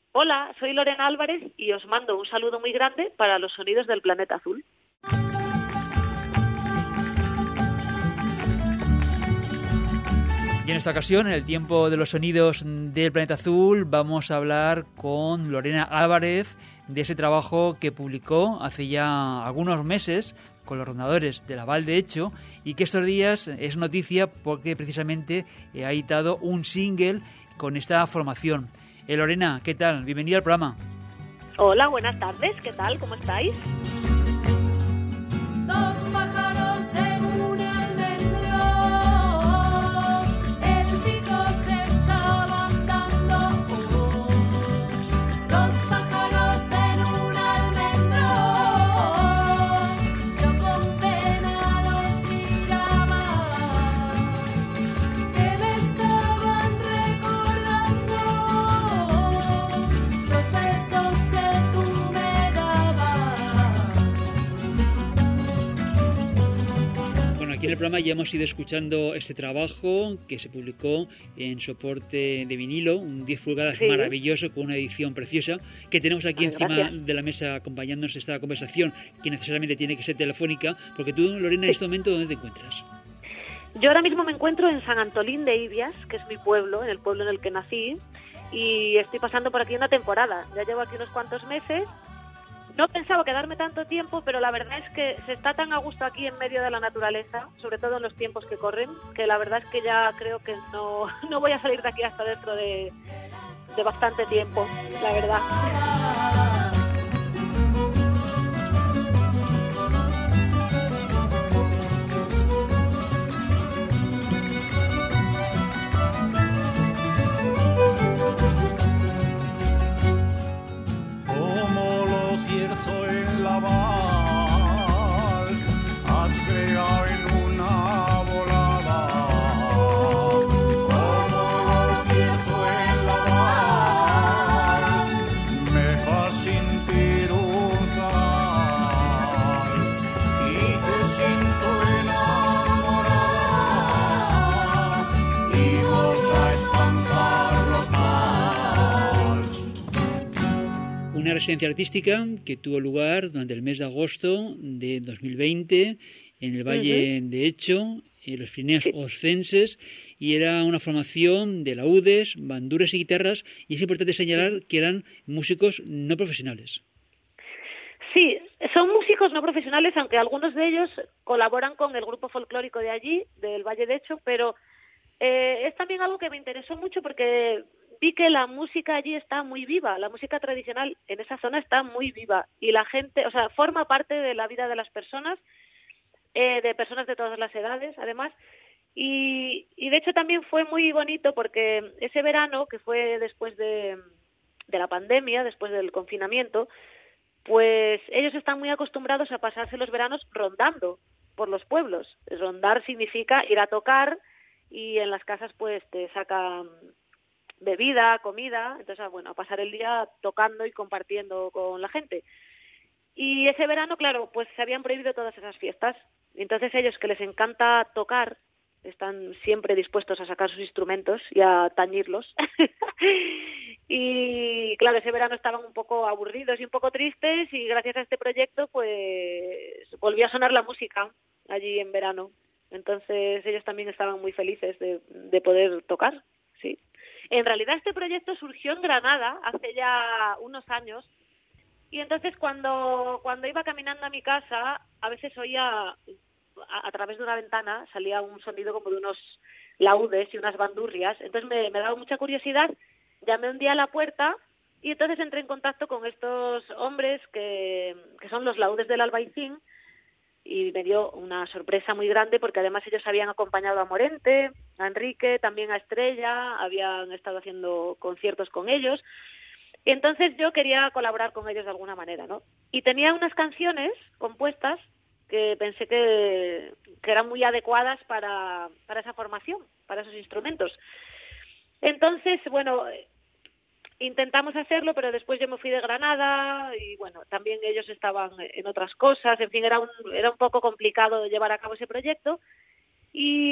Hola, soy Lorena Álvarez y os mando un saludo muy grande para los sonidos del planeta azul. Y en esta ocasión, en el tiempo de los sonidos del planeta azul, vamos a hablar con Lorena Álvarez de ese trabajo que publicó hace ya algunos meses con los rondadores de la Val de Hecho y que estos días es noticia porque precisamente ha editado un single con esta formación. Lorena, ¿qué tal? Bienvenida al programa. Hola, buenas tardes, ¿qué tal? ¿Cómo estáis? Dos pájaros en un almendro, el pico se estaban dando. Dos pájaros en un almendro, yo con pena los miraba, que me estaban recordando los besos que tú me dabas. Bueno, aquí en el programa ya hemos ido escuchando este trabajo que se publicó en soporte de vinilo, un 10 pulgadas Sí. maravilloso con una edición preciosa que tenemos aquí encima Gracias. de la mesa acompañándonos esta conversación que necesariamente tiene que ser telefónica, porque tú, Lorena, en este momento, ¿dónde te encuentras? Yo ahora mismo me encuentro en San Antolín de Ibias, que es mi pueblo, en el pueblo en el que nací, y estoy pasando por aquí una temporada. Ya llevo aquí unos cuantos meses. No pensaba quedarme tanto tiempo, pero la verdad es que se está tan a gusto aquí en medio de la naturaleza, sobre todo en los tiempos que corren, que la verdad es que ya creo que no voy a salir de aquí hasta dentro de bastante tiempo, la verdad. Como lo cierzo en la val, has creado en una volada. Como lo cierzo en la val, me fas sentir un sal y te siento enamorada y vos a espantar los mals. Una residencia artística que tuvo lugar durante el mes de agosto de 2020 en el Valle de Hecho, en los Pirineos Oscenses, y era una formación de laúdes, banduras y guitarras, y es importante señalar que eran músicos no profesionales. Sí, son músicos no profesionales, aunque algunos de ellos colaboran con el grupo folclórico de allí, del Valle de Hecho, pero es también algo que me interesó mucho porque vi que la música allí está muy viva, la música tradicional en esa zona está muy viva y la gente, o sea, forma parte de la vida de las personas, de personas de todas las edades, además, y de hecho también fue muy bonito porque ese verano, que fue después de la pandemia, después del confinamiento, pues ellos están muy acostumbrados a pasarse los veranos rondando por los pueblos. Rondar significa ir a tocar y en las casas pues te sacan bebida, comida, entonces bueno, a pasar el día tocando y compartiendo con la gente. Y ese verano, claro, pues se habían prohibido todas esas fiestas. Entonces ellos, que les encanta tocar, están siempre dispuestos a sacar sus instrumentos y a tañirlos. Y claro, ese verano estaban un poco aburridos y un poco tristes y gracias a este proyecto pues volvió a sonar la música allí en verano. Entonces ellos también estaban muy felices de poder tocar, sí. En realidad este proyecto surgió en Granada hace ya unos años y entonces cuando iba caminando a mi casa a veces oía a través de una ventana salía un sonido como de unos laúdes y unas bandurrias, entonces me daba mucha curiosidad, llamé un día a la puerta y entonces entré en contacto con estos hombres que son los laúdes del Albaicín y me dio una sorpresa muy grande porque además ellos habían acompañado a Morente, a Enrique, también a Estrella, habían estado haciendo conciertos con ellos y entonces yo quería colaborar con ellos de alguna manera, ¿no? Y tenía unas canciones compuestas que pensé que eran muy adecuadas para esa formación, para esos instrumentos. Entonces, bueno, intentamos hacerlo, pero después yo me fui de Granada y, bueno, también ellos estaban en otras cosas. En fin, era un poco complicado llevar a cabo ese proyecto.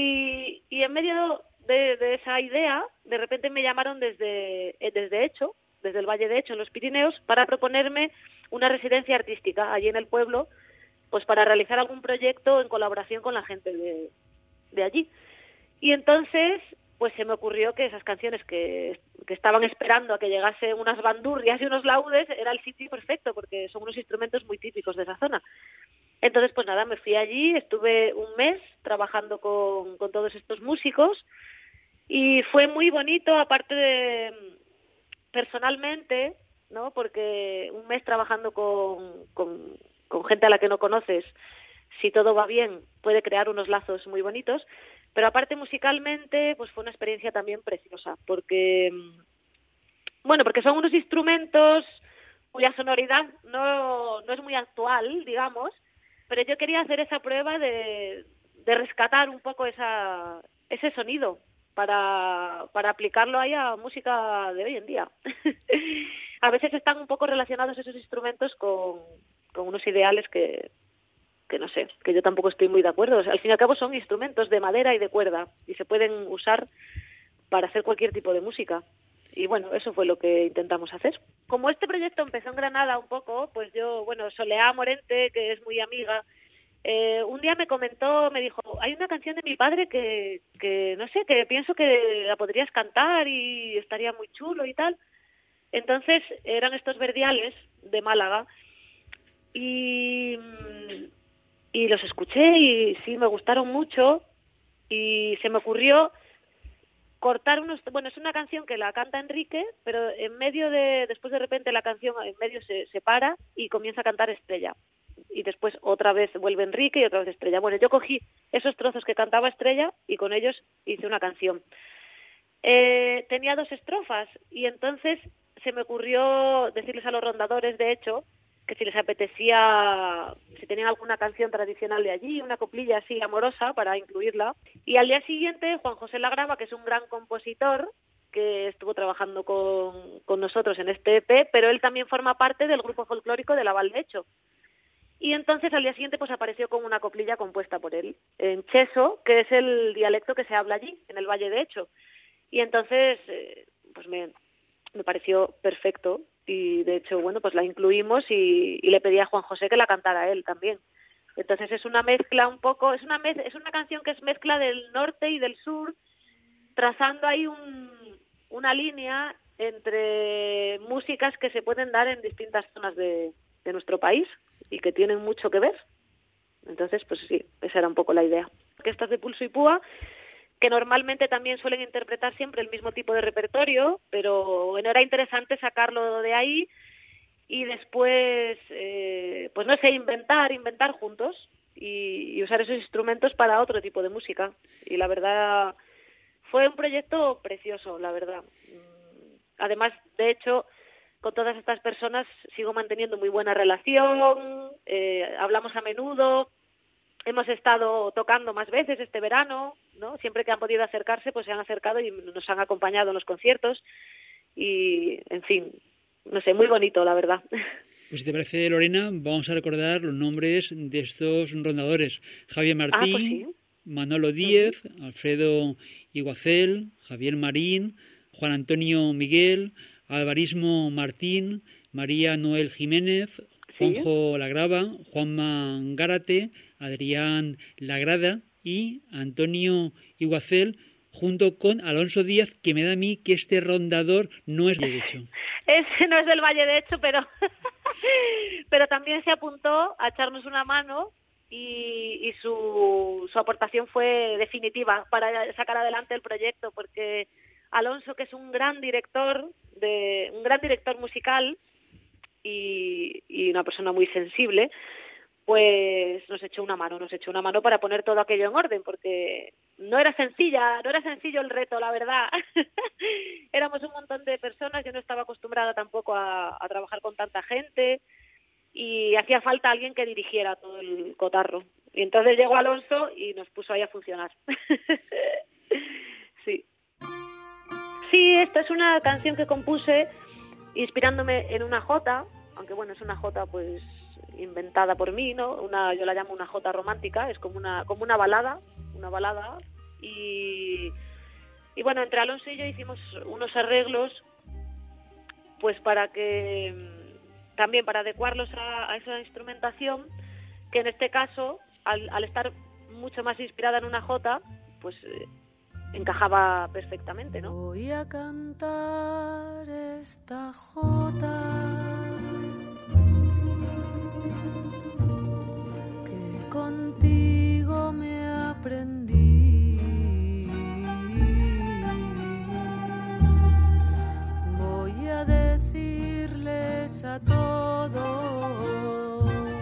Y en medio de esa idea, de repente me llamaron desde Hecho desde el Valle de Hecho, en los Pirineos, para proponerme una residencia artística allí en el pueblo, pues para realizar algún proyecto en colaboración con la gente de allí. Y entonces, pues se me ocurrió que esas canciones que estaban esperando a que llegase unas bandurrias y unos laudes, era el sitio perfecto, porque son unos instrumentos muy típicos de esa zona. Entonces, pues nada, me fui allí, estuve un mes trabajando con todos estos músicos, y fue muy bonito, aparte de personalmente, ¿no? Porque un mes trabajando con gente a la que no conoces, si todo va bien, puede crear unos lazos muy bonitos, pero aparte musicalmente, pues fue una experiencia también preciosa, porque son unos instrumentos cuya sonoridad no es muy actual, digamos, pero yo quería hacer esa prueba de rescatar un poco ese sonido para aplicarlo ahí a música de hoy en día. A veces están un poco relacionados esos instrumentos con unos ideales que no sé, que yo tampoco estoy muy de acuerdo. O sea, al fin y al cabo son instrumentos de madera y de cuerda y se pueden usar para hacer cualquier tipo de música. Y bueno, eso fue lo que intentamos hacer. Como este proyecto empezó en Granada un poco, pues yo, Soleá Morente, que es muy amiga, un día me dijo, hay una canción de mi padre que no sé, que pienso que la podrías cantar y estaría muy chulo y tal. Entonces eran estos verdiales de Málaga y los escuché y sí, me gustaron mucho y se me ocurrió cortar es una canción que la canta Enrique, pero después de repente la canción en medio se para y comienza a cantar Estrella. Y después otra vez vuelve Enrique y otra vez Estrella. Bueno, yo cogí esos trozos que cantaba Estrella y con ellos hice una canción. Tenía 2 estrofas y entonces se me ocurrió decirles a los rondadores, de hecho, que si les apetecía, si tenían alguna canción tradicional de allí, una coplilla así amorosa para incluirla. Y al día siguiente, Juan José Lagrava, que es un gran compositor, que estuvo trabajando con nosotros en este EP, pero él también forma parte del grupo folclórico de la Val de Hecho. Y entonces al día siguiente pues apareció con una coplilla compuesta por él, en cheso, que es el dialecto que se habla allí, en el Valle de Hecho. Y entonces, pues me pareció perfecto. Y de hecho, pues la incluimos y le pedí a Juan José que la cantara él también. Entonces es una mezcla un poco, es una canción que es mezcla del norte y del sur, trazando ahí una línea entre músicas que se pueden dar en distintas zonas de nuestro país y que tienen mucho que ver. Entonces, pues sí, esa era un poco la idea. Orquestas de pulso y púa, que normalmente también suelen interpretar siempre el mismo tipo de repertorio, pero bueno, era interesante sacarlo de ahí y después, pues no sé, inventar juntos y usar esos instrumentos para otro tipo de música. Y la verdad, fue un proyecto precioso, la verdad. Además, de hecho, con todas estas personas sigo manteniendo muy buena relación, hablamos a menudo. Hemos estado tocando más veces este verano, ¿no? Siempre que han podido acercarse, pues se han acercado y nos han acompañado en los conciertos. Y, en fin, no sé, muy bonito, la verdad. Pues si te parece, Lorena, vamos a recordar los nombres de estos rondadores. Javier Martín, pues sí. Manolo Díez, Alfredo Iguacel, Javier Marín, Juan Antonio Miguel, Alvarismo Martín, María Noel Jiménez, Juanjo Lagrava, Juanma Gárate, Adrián Lagrada y Antonio Iguacel, junto con Alonso Díaz, que me da a mí que este rondador no es de Hecho. Ese no es del Valle de Hecho, pero también se apuntó a echarnos una mano y su aportación fue definitiva para sacar adelante el proyecto, porque Alonso, que es un gran director musical y una persona muy sensible, pues nos echó una mano para poner todo aquello en orden, porque no era sencillo el reto, la verdad. Éramos un montón de personas, yo no estaba acostumbrada tampoco a trabajar con tanta gente y hacía falta alguien que dirigiera todo el cotarro. Y entonces llegó Alonso y nos puso ahí a funcionar. Sí. Sí, esta es una canción que compuse inspirándome en una jota, aunque bueno, es una jota pues inventada por mí, ¿no? Yo la llamo una jota romántica, es como una balada y bueno, entre Alonso y yo hicimos unos arreglos pues para que también para adecuarlos a esa instrumentación, que en este caso, al estar mucho más inspirada en una jota, pues encajaba perfectamente, ¿no? Voy a cantar esta jota que contigo me aprendí. Voy a decirles a todos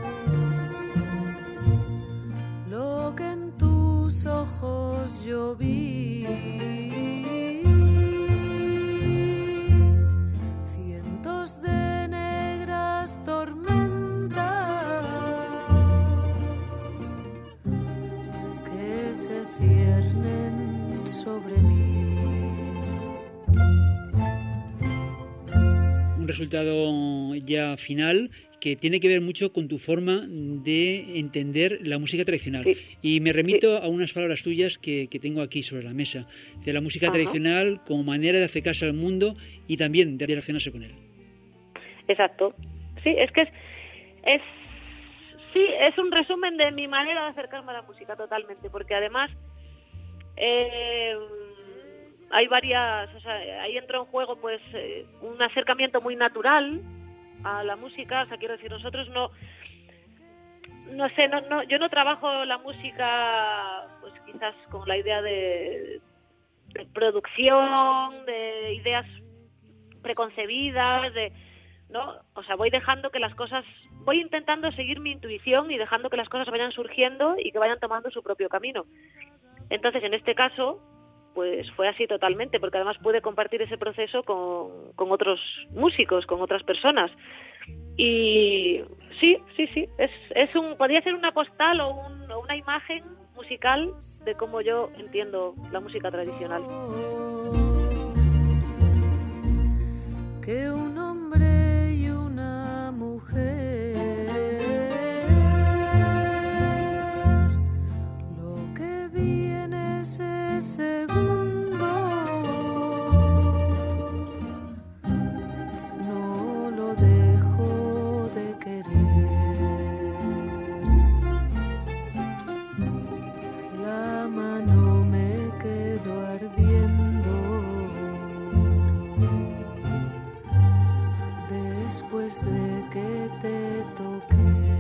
lo que en tus ojos yo vi. Cientos de negras tormentas que se ciernen sobre mí. Un resultado ya final que tiene que ver mucho con tu forma de entender la música tradicional. Sí. Y me remito a unas palabras tuyas que tengo aquí sobre la mesa, de la música tradicional como manera de acercarse al mundo y también de relacionarse con él. Exacto. Sí, es que es un resumen de mi manera de acercarme a la música totalmente, porque además hay varias, o sea, ahí entró en juego pues un acercamiento muy natural a la música. O sea, quiero decir, nosotros no sé, yo no trabajo la música pues quizás con la idea de producción, de ideas preconcebidas, ¿no? O sea, voy dejando que las cosas, voy intentando seguir mi intuición y dejando que las cosas vayan surgiendo y que vayan tomando su propio camino. Entonces, en este caso, pues fue así totalmente, porque además pude compartir ese proceso con otros músicos, con otras personas. Y sí, podría ser una postal o una imagen musical de cómo yo entiendo la música tradicional. Que un hombre y una mujer, lo que vi en ese segundo, no lo dejo de querer. La mano me quedó ardiendo después de que te toqué.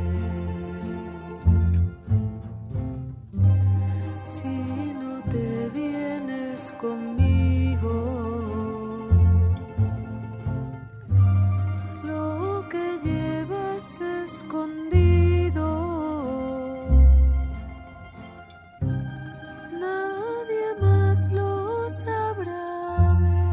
Si no te vienes conmigo, lo que llevas escondido, nadie más lo sabrá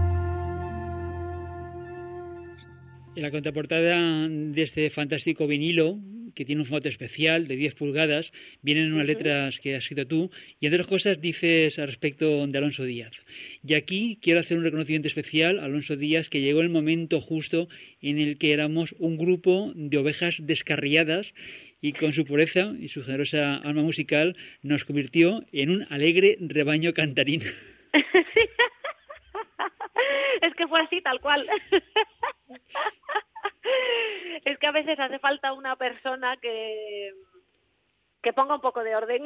ver. En la contraportada de este fantástico vinilo, que tiene un formato especial de 10 pulgadas, vienen unas letras que has escrito tú, y entre otras cosas dices al respecto de Alonso Díaz. Y aquí quiero hacer un reconocimiento especial a Alonso Díaz, que llegó el momento justo en el que éramos un grupo de ovejas descarriadas, y con su pureza y su generosa alma musical nos convirtió en un alegre rebaño cantarín. Es que fue así, tal cual. Es que a veces hace falta una persona que ponga un poco de orden.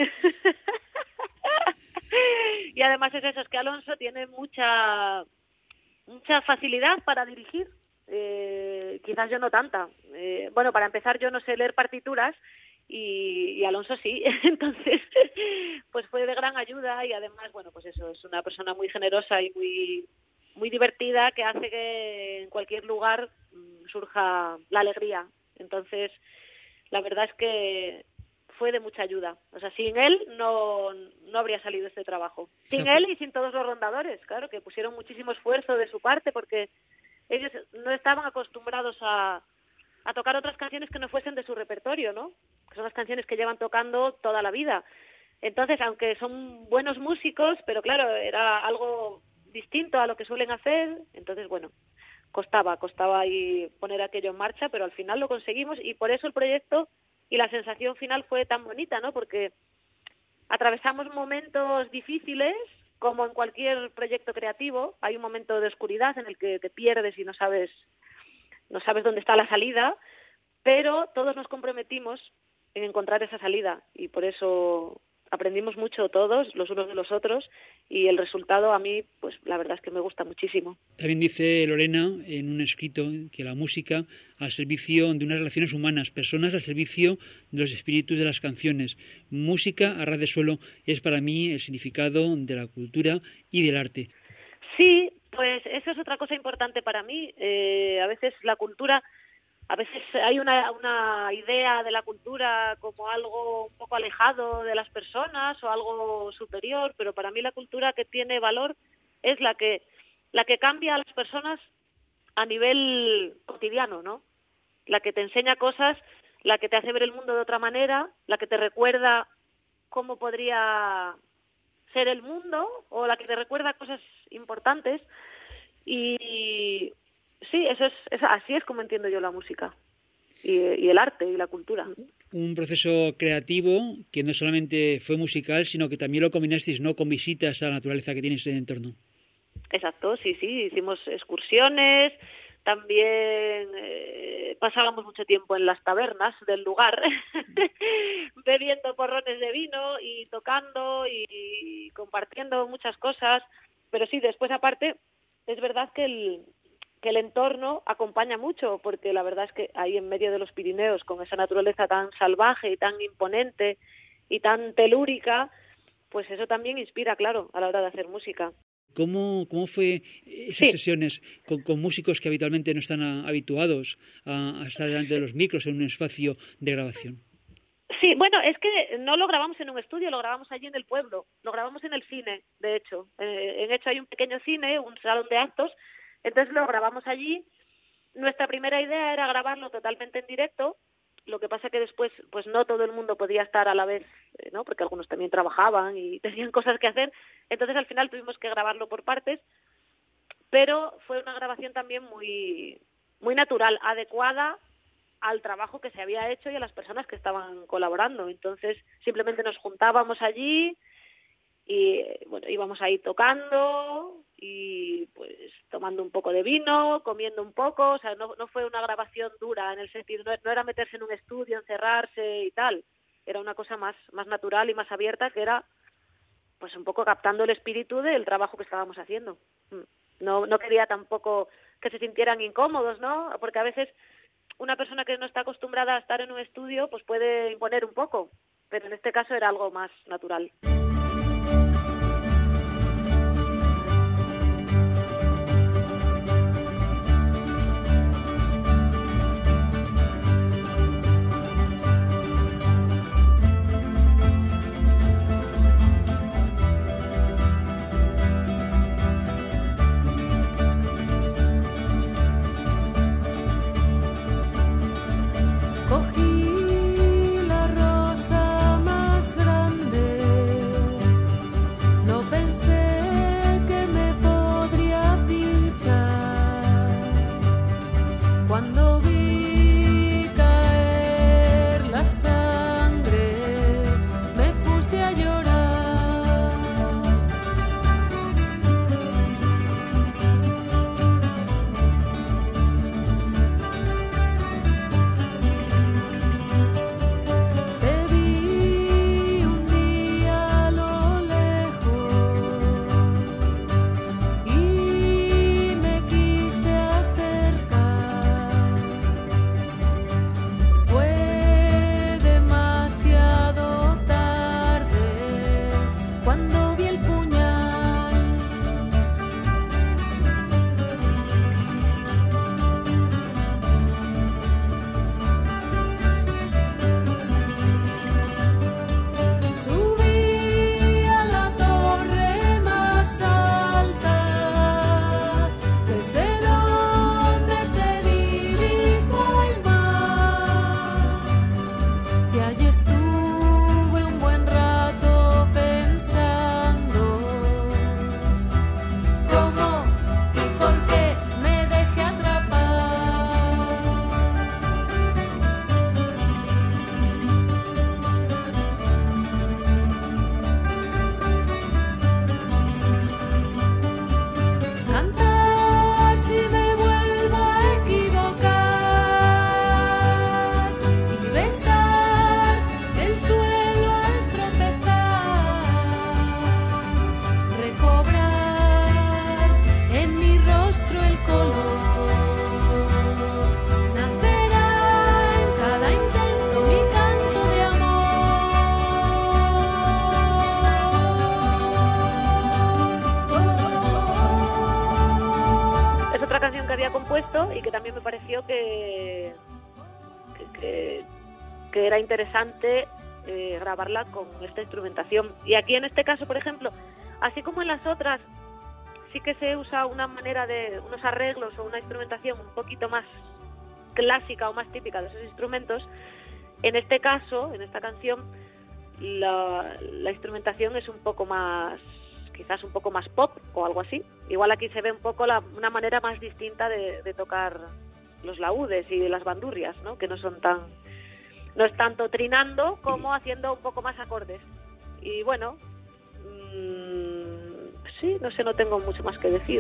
Y además es eso, es que Alonso tiene mucha facilidad para dirigir. Quizás yo no tanta. Bueno, para empezar, yo no sé leer partituras y Alonso sí. Entonces, pues fue de gran ayuda, y además, bueno, pues eso, es una persona muy generosa y muy divertida, que hace que en cualquier lugar surja la alegría. Entonces, la verdad es que fue de mucha ayuda. O sea, sin él no habría salido este trabajo. Sin él y sin todos los rondadores, claro, que pusieron muchísimo esfuerzo de su parte, porque ellos no estaban acostumbrados a tocar otras canciones que no fuesen de su repertorio, ¿no? Que son las canciones que llevan tocando toda la vida. Entonces, aunque son buenos músicos, pero claro, era algo distinto a lo que suelen hacer. Entonces, bueno, costaba ahí poner aquello en marcha, pero al final lo conseguimos, y por eso el proyecto y la sensación final fue tan bonita, ¿no? Porque atravesamos momentos difíciles, como en cualquier proyecto creativo. Hay un momento de oscuridad en el que te pierdes y no sabes no sabes dónde está la salida, pero todos nos comprometimos en encontrar esa salida y por eso aprendimos mucho todos, los unos de los otros, y el resultado a mí, pues la verdad es que me gusta muchísimo. También dice Lorena en un escrito que la música al servicio de unas relaciones humanas, personas al servicio de los espíritus de las canciones. Música a ras de suelo es para mí el significado de la cultura y del arte. Sí, pues eso es otra cosa importante para mí. A veces la cultura... A veces hay una idea de la cultura como algo un poco alejado de las personas o algo superior, pero para mí la cultura que tiene valor es la que cambia a las personas a nivel cotidiano, ¿no? La que te enseña cosas, la que te hace ver el mundo de otra manera, la que te recuerda cómo podría ser el mundo o la que te recuerda cosas importantes y sí, así es como entiendo yo la música y el arte y la cultura. Un proceso creativo que no solamente fue musical, sino que también lo combinasteis, ¿no?, con visitas a la naturaleza que tienes en el entorno. Exacto, sí, hicimos excursiones, también pasábamos mucho tiempo en las tabernas del lugar, bebiendo porrones de vino y tocando y compartiendo muchas cosas, pero sí, después aparte, es verdad que el entorno acompaña mucho, porque la verdad es que ahí en medio de los Pirineos, con esa naturaleza tan salvaje y tan imponente y tan telúrica, pues eso también inspira, claro, a la hora de hacer música. ¿Cómo fue esas sesiones con músicos que habitualmente no están habituados a estar delante de los micros en un espacio de grabación? Sí, bueno, es que no lo grabamos en un estudio, lo grabamos allí en el pueblo, lo grabamos en el cine, de hecho. En hecho hay un pequeño cine, un salón de actos. Entonces lo grabamos allí. Nuestra primera idea era grabarlo totalmente en directo. Lo que pasa que después, pues no todo el mundo podía estar a la vez, ¿no? Porque algunos también trabajaban y tenían cosas que hacer. Entonces al final tuvimos que grabarlo por partes. Pero fue una grabación también muy, muy natural, adecuada al trabajo que se había hecho y a las personas que estaban colaborando. Entonces simplemente nos juntábamos allí y bueno, íbamos ahí tocando y pues tomando un poco de vino, comiendo un poco, o sea, no fue una grabación dura en el sentido, no era meterse en un estudio, encerrarse y tal, era una cosa más natural y más abierta, que era pues un poco captando el espíritu del trabajo que estábamos haciendo. No quería tampoco que se sintieran incómodos, ¿no? Porque a veces una persona que no está acostumbrada a estar en un estudio pues puede imponer un poco, pero en este caso era algo más natural. Cogí la rosa más grande, no pensé que me podría pinchar. Cuando vi caer la sangre, me puse a llorar. Te vi un día a lo lejos y me quise acercar. y que también me pareció que era interesante grabarla con esta instrumentación. Y aquí en este caso, por ejemplo, así como en las otras, sí que se usa una manera de unos arreglos o una instrumentación un poquito más clásica o más típica de esos instrumentos. En este caso, en esta canción, la instrumentación es un poco más, quizás un poco más pop o algo así. Igual aquí se ve un poco una manera más distinta de tocar los laúdes y las bandurrias, ¿no? Que no es tanto trinando como haciendo un poco más acordes. Y bueno, sí, no sé, no tengo mucho más que decir.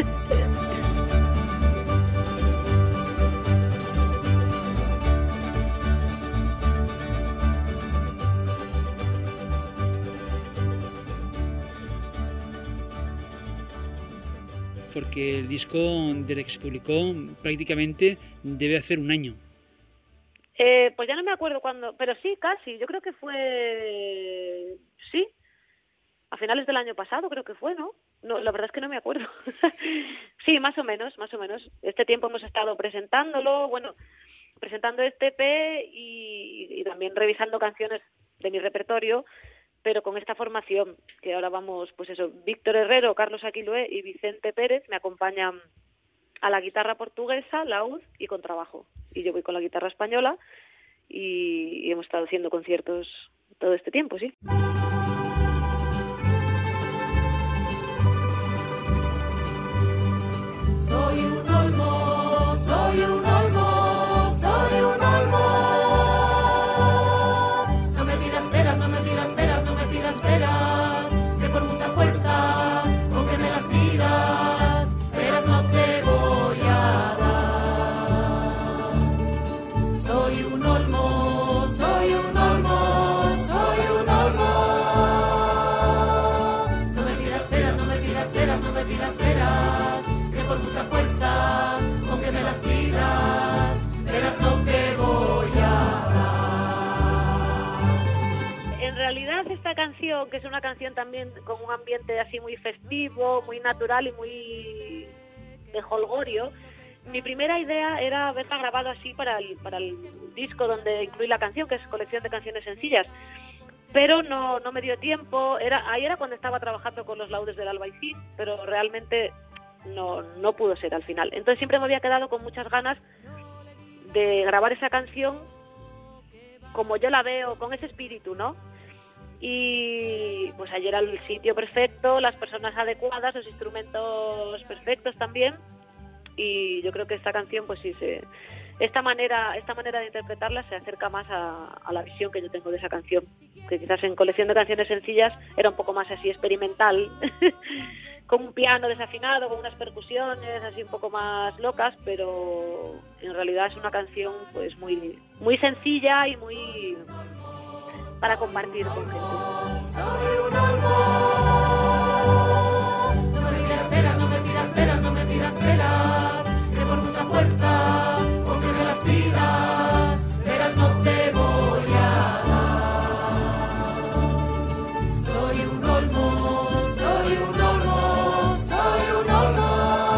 Porque el disco, desde que se publicó, prácticamente debe hacer un año. Pues ya no me acuerdo cuándo, pero sí, casi. Yo creo que fue, sí, a finales del año pasado creo que fue, ¿no? No, la verdad es que no me acuerdo. Sí, más o menos. Este tiempo hemos estado presentándolo, bueno, presentando este EP y también revisando canciones de mi repertorio, pero con esta formación, que ahora vamos, pues eso, Víctor Herrero, Carlos Aquilué y Vicente Pérez me acompañan a la guitarra portuguesa, laúd y contrabajo. Y yo voy con la guitarra española y hemos estado haciendo conciertos todo este tiempo, sí. Soy un olmo, soy un olmo, soy un olmo. No me pidas peras, no me pidas peras, no me pidas peras, que por mucha fuerza con que me las pidas, peras no te voy a dar. Soy un olmo, soy un olmo, soy un olmo. No me pidas peras, no me pidas peras, no me pidas peras, que por mucha fuerza con que me las pidas, peras no te voy a dar. En realidad esta canción, que es una canción también con un ambiente así muy festivo, muy natural y muy de jolgorio, mi primera idea era haberla grabado así para el disco donde incluí la canción, que es Colección de Canciones Sencillas, pero no me dio tiempo. Ahí era cuando estaba trabajando con los laúdes del Albaicín, pero realmente no pudo ser al final. Entonces siempre me había quedado con muchas ganas de grabar esa canción como yo la veo, con ese espíritu, ¿no? Y pues ayer era el sitio perfecto, las personas adecuadas, los instrumentos perfectos también, y yo creo que esta canción, pues sí, esta manera de interpretarla se acerca más a la visión que yo tengo de esa canción, que quizás en Colección de Canciones Sencillas era un poco más así experimental, con un piano desafinado, con unas percusiones así un poco más locas, pero en realidad es una canción pues muy, muy sencilla y muy para compartir con gente. Soy un olmo. No me pidas peras, no me pidas peras, no me pidas peras, que por mucha fuerza con que me las pidas, peras no te voy a dar. Soy un olmo, soy un olmo, soy un olmo.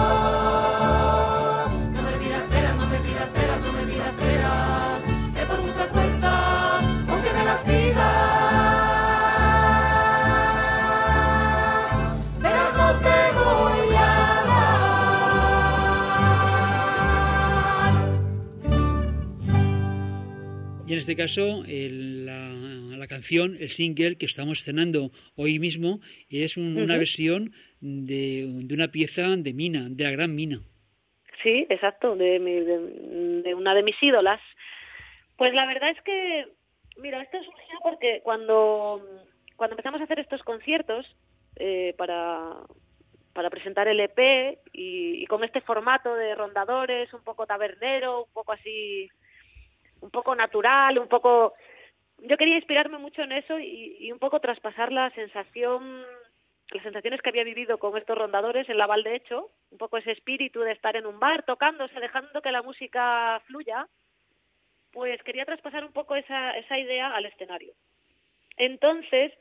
No me pidas peras, no me pidas peras, no me pidas peras, que por mucha fuerza con que me las pidas, peras no te voy a dar. Y en este caso, la canción, el single que estamos estrenando hoy mismo, es una versión de una pieza de Mina, de la gran Mina. Sí, exacto, de una de mis ídolas. Pues la verdad es que, mira, esto surgió porque cuando empezamos a hacer estos conciertos para presentar el EP y con este formato de rondadores, un poco tabernero, un poco así, un poco natural, un poco... Yo quería inspirarme mucho en eso y un poco traspasar las sensaciones que había vivido con estos rondadores en la Val de Hecho, un poco ese espíritu de estar en un bar tocando, o sea, dejando que la música fluya, pues quería traspasar un poco esa idea al escenario. Entonces,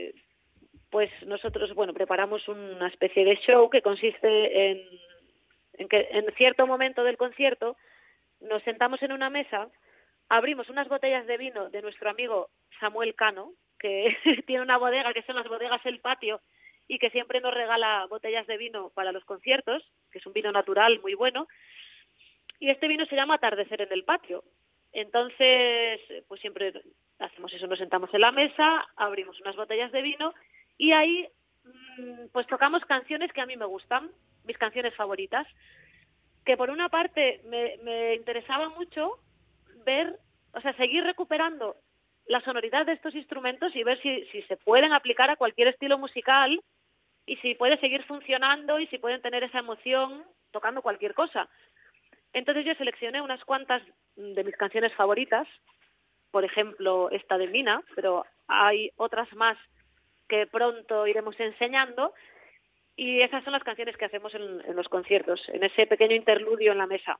pues nosotros, bueno, preparamos una especie de show que consiste en que en cierto momento del concierto nos sentamos en una mesa, abrimos unas botellas de vino de nuestro amigo Samuel Cano, que tiene una bodega que son las bodegas El Patio y que siempre nos regala botellas de vino para los conciertos, que es un vino natural muy bueno, y este vino se llama Atardecer en el Patio. Entonces, pues siempre hacemos eso, nos sentamos en la mesa, abrimos unas botellas de vino y ahí pues tocamos canciones que a mí me gustan, mis canciones favoritas, que por una parte me interesaba mucho ver, o sea, seguir recuperando la sonoridad de estos instrumentos y ver si se pueden aplicar a cualquier estilo musical y si puede seguir funcionando y si pueden tener esa emoción tocando cualquier cosa. Entonces yo seleccioné unas cuantas de mis canciones favoritas, por ejemplo esta de Mina, pero hay otras más que pronto iremos enseñando, y esas son las canciones que hacemos en los conciertos, en ese pequeño interludio en la mesa.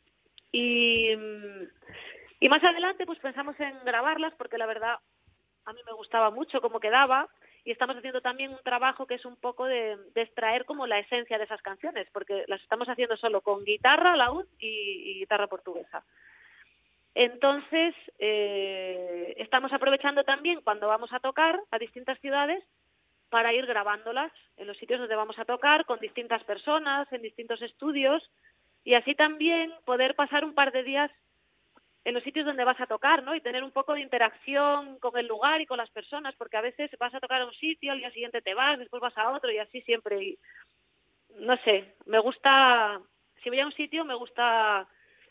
Y más adelante pues pensamos en grabarlas, porque la verdad a mí me gustaba mucho cómo quedaba, y estamos haciendo también un trabajo que es un poco de extraer como la esencia de esas canciones, porque las estamos haciendo solo con guitarra, laúd y guitarra portuguesa. Entonces, estamos aprovechando también cuando vamos a tocar a distintas ciudades para ir grabándolas en los sitios donde vamos a tocar, con distintas personas, en distintos estudios, y así también poder pasar un par de días en los sitios donde vas a tocar, ¿no? Y tener un poco de interacción con el lugar y con las personas, porque a veces vas a tocar a un sitio, al día siguiente te vas, después vas a otro y así siempre. Y, no sé, me gusta, si voy a un sitio me gusta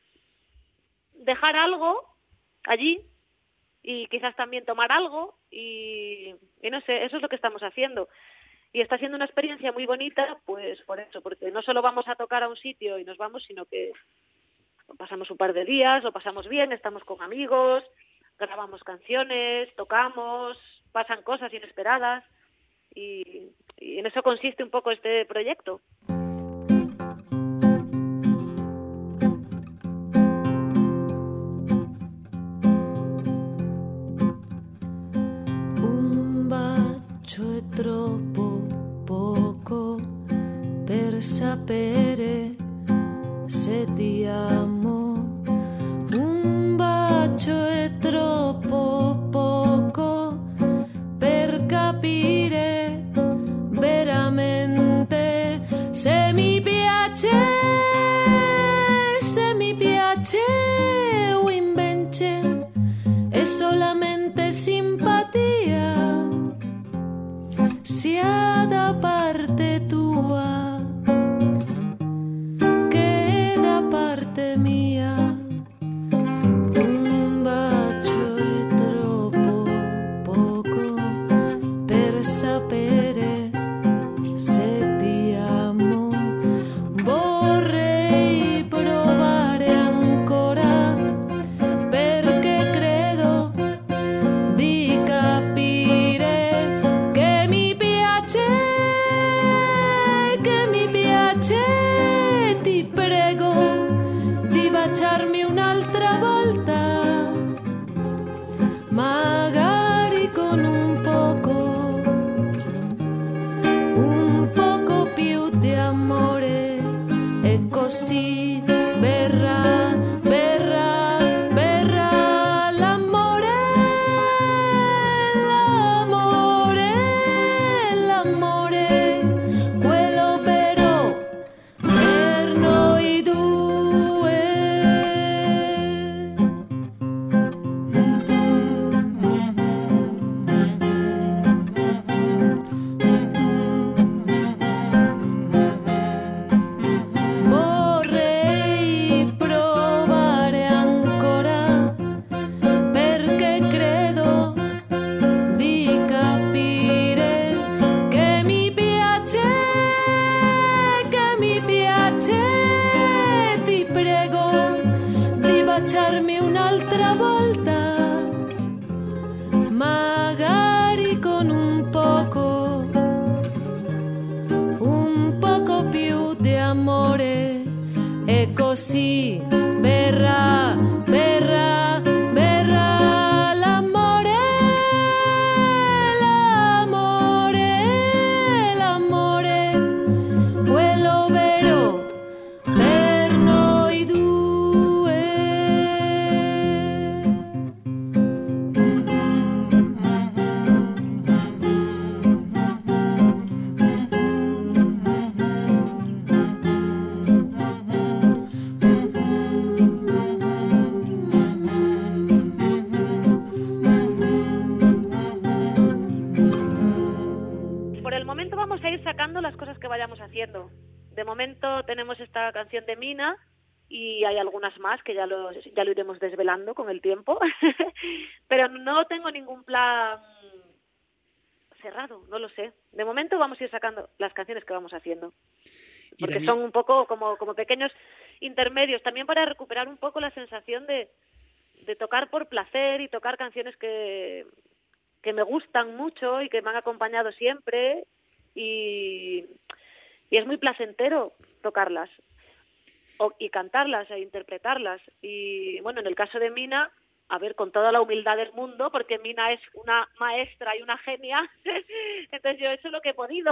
dejar algo allí y quizás también tomar algo y no sé, eso es lo que estamos haciendo. Y está siendo una experiencia muy bonita, pues por eso, porque no solo vamos a tocar a un sitio y nos vamos, sino que pasamos un par de días, lo pasamos bien, estamos con amigos, grabamos canciones, tocamos, pasan cosas inesperadas y en eso consiste un poco este proyecto. Un bacio è troppo poco per sapere se ti amo. Un bacio è troppo poco per capire veramente se mi piace o invece è solamente simpatia, sia da parte tua mia. Un bacio è troppo poco per sapere se ti amo. Vorrei provare ancora, perché credo di capire che mi piace, ti prego di baciarmi un'altra volta, magari con un poco più di amore, e così verrà l'amore, quello vero per noi due. Vorrei provare ancora, perché credo di capire che mi piace, ti prego di baciarmi un'altra volta, magari con un poco più di amore, e così verrà l'amore, quello vero que vayamos haciendo. De momento tenemos esta canción de Mina y hay algunas más que ya lo iremos desvelando con el tiempo. Pero no tengo ningún plan cerrado, no lo sé. De momento vamos a ir sacando las canciones que vamos haciendo. Porque también son un poco como pequeños intermedios, también para recuperar un poco la sensación de tocar por placer y tocar canciones que me gustan mucho y que me han acompañado siempre, y es muy placentero tocarlas y cantarlas e interpretarlas. Y bueno, en el caso de Mina, a ver, con toda la humildad del mundo, porque Mina es una maestra y una genia, entonces yo he hecho lo que he podido,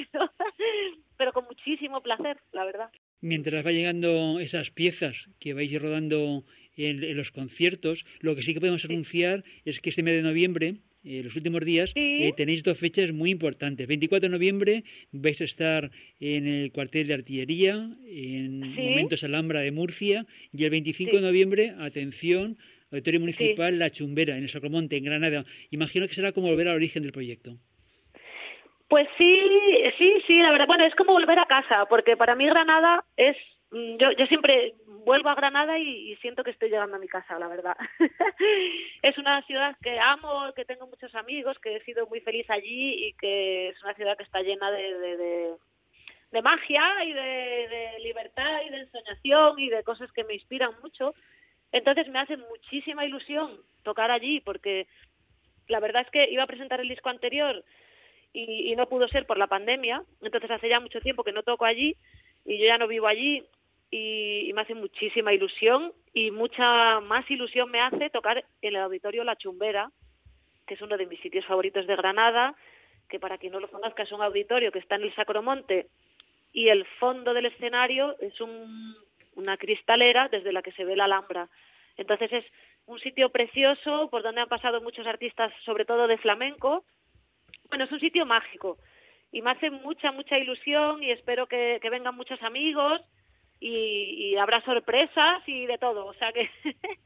pero con muchísimo placer, la verdad. Mientras va llegando esas piezas que vais rodando en los conciertos, lo que sí que podemos anunciar es que este mes de noviembre, los últimos días, tenéis 2 fechas muy importantes. 24 de noviembre vais a estar en el cuartel de artillería, en Momentos Alhambra de Murcia, y el 25 de noviembre, atención, Auditorio Municipal La Chumbera, en el Sacromonte, en Granada. Imagino que será como volver al origen del proyecto. Pues sí, la verdad, bueno, es como volver a casa, porque para mí Granada es... Yo siempre vuelvo a Granada y siento que estoy llegando a mi casa, la verdad. Es una ciudad que amo, que tengo muchos amigos, que he sido muy feliz allí y que es una ciudad que está llena de magia y de libertad y de ensoñación y de cosas que me inspiran mucho. Entonces me hace muchísima ilusión tocar allí, porque la verdad es que iba a presentar el disco anterior y no pudo ser por la pandemia. Entonces hace ya mucho tiempo que no toco allí y yo ya no vivo allí, y me hace muchísima ilusión, y mucha más ilusión me hace tocar en el Auditorio La Chumbera, que es uno de mis sitios favoritos de Granada, que para quien no lo conozca es un auditorio que está en el Sacromonte, y el fondo del escenario es una cristalera desde la que se ve la Alhambra. Entonces es un sitio precioso por donde han pasado muchos artistas, sobre todo de flamenco. Bueno, es un sitio mágico y me hace mucha ilusión, y espero que vengan muchos amigos y habrá sorpresas y de todo, o sea que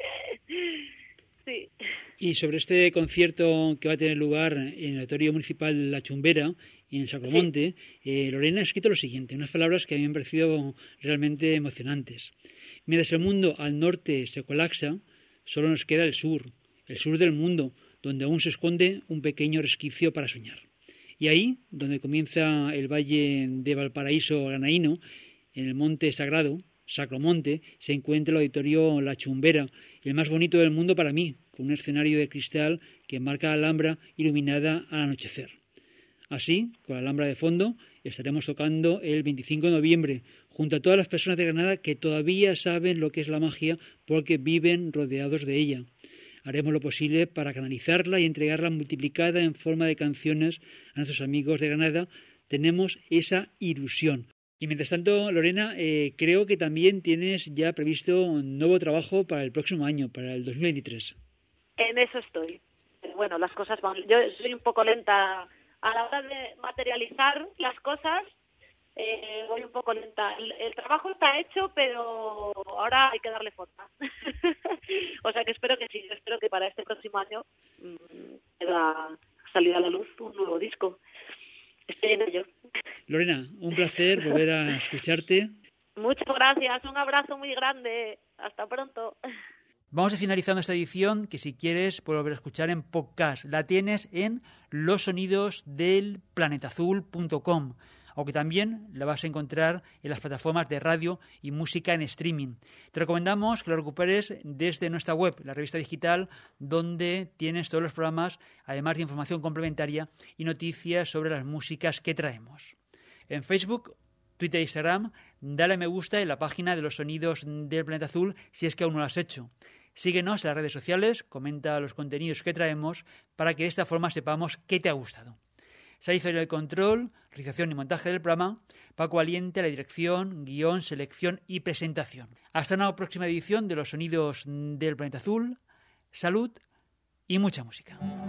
sí. Y sobre este concierto que va a tener lugar en el Auditorio Municipal La Chumbera, en el Sacromonte, Lorena ha escrito lo siguiente, unas palabras que a mí me han parecido realmente emocionantes. Mientras el mundo al norte se colapsa, solo nos queda el sur del mundo, donde aún se esconde un pequeño resquicio para soñar. Y ahí, donde comienza el valle de Valparaíso granaíno, en el monte sagrado, Sacromonte, se encuentra el Auditorio La Chumbera, el más bonito del mundo para mí, con un escenario de cristal que marca la Alhambra iluminada al anochecer. Así, con la Alhambra de fondo, estaremos tocando el 25 de noviembre, junto a todas las personas de Granada que todavía saben lo que es la magia porque viven rodeados de ella. Haremos lo posible para canalizarla y entregarla multiplicada en forma de canciones a nuestros amigos de Granada. Tenemos esa ilusión. Y mientras tanto, Lorena, creo que también tienes ya previsto un nuevo trabajo para el próximo año, para el 2023. En eso estoy. Bueno, las cosas van... Yo soy un poco lenta a la hora de materializar las cosas. Voy un poco lenta. El trabajo está hecho, pero ahora hay que darle forma. O sea que espero que sí. Espero que para este próximo año pueda salir a la luz un nuevo disco. Estoy en ello. Lorena, un placer volver a escucharte. Muchas gracias, un abrazo muy grande. Hasta pronto. Vamos a finalizando esta edición, que si quieres puedes volver a escuchar en podcast. La tienes en losonidosdelplanetazul.com, aunque también la vas a encontrar en las plataformas de radio y música en streaming. Te recomendamos que lo recuperes desde nuestra web, la revista digital, donde tienes todos los programas, además de información complementaria y noticias sobre las músicas que traemos. En Facebook, Twitter e Instagram, dale a me gusta en la página de los Sonidos del Planeta Azul si es que aún no lo has hecho. Síguenos en las redes sociales, comenta los contenidos que traemos para que de esta forma sepamos qué te ha gustado. Se hizo el control, realización y montaje del programa, Paco Valiente, la dirección, guión, selección y presentación. Hasta una próxima edición de los Sonidos del Planeta Azul. Salud y mucha música.